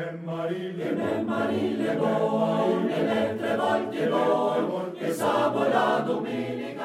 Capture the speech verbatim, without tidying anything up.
Ave Maria, buone, le tre volte buone, e sabato, domenica,